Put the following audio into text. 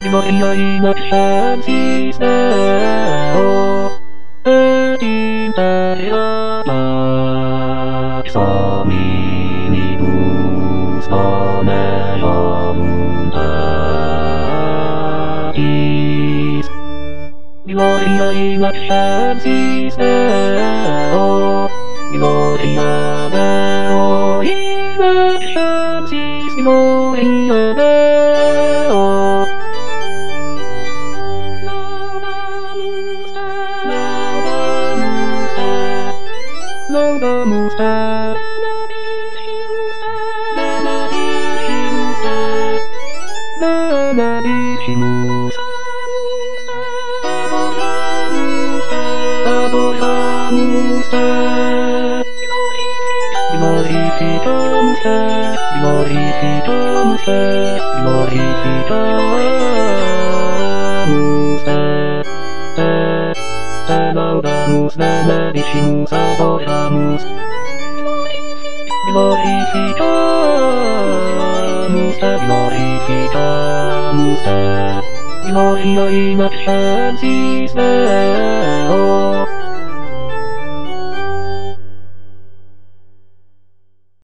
Gloria in excelsis Deo, et in terra pax hominibus domino mutatis. Gloria in excelsis Deo, Gloria Deo in excelsis, Gloria Deo. Laudamus te, benedicimus, adoramus te, glorificamus te, glorificamus te, glorificamus te, te laudamus, benedicimus, adoramus, glorificamus te, glorificamus te, Gloria in excelsis Deo.